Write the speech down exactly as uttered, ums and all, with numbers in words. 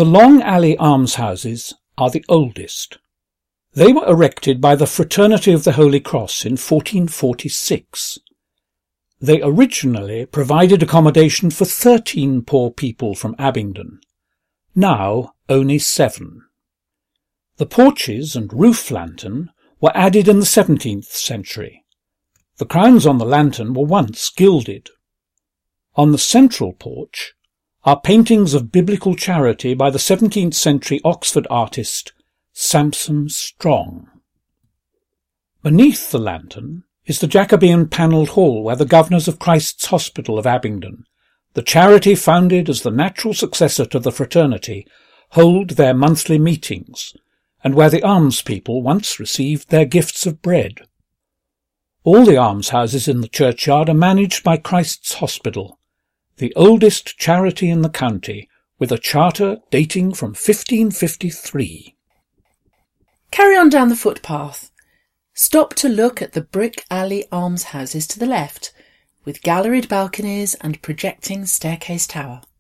The Long Alley almshouses are the oldest. They were erected by the Fraternity of the Holy Cross in fourteen forty-six. They originally provided accommodation for thirteen poor people from Abingdon, now only seven. The porches and roof lantern were added in the seventeenth century. The crowns on the lantern were once gilded. On the central porch are paintings of biblical charity by the seventeenth century Oxford artist Sampson Strong. Beneath the lantern is the Jacobean panelled hall where the governors of Christ's Hospital of Abingdon, the charity founded as the natural successor to the fraternity, hold their monthly meetings, and where the almspeople once received their gifts of bread. All the almshouses in the churchyard are managed by Christ's Hospital, the oldest charity in the county, with a charter dating from fifteen fifty-three. Carry on down the footpath. Stop to look at the brick alley almshouses to the left, with galleried balconies and projecting staircase tower.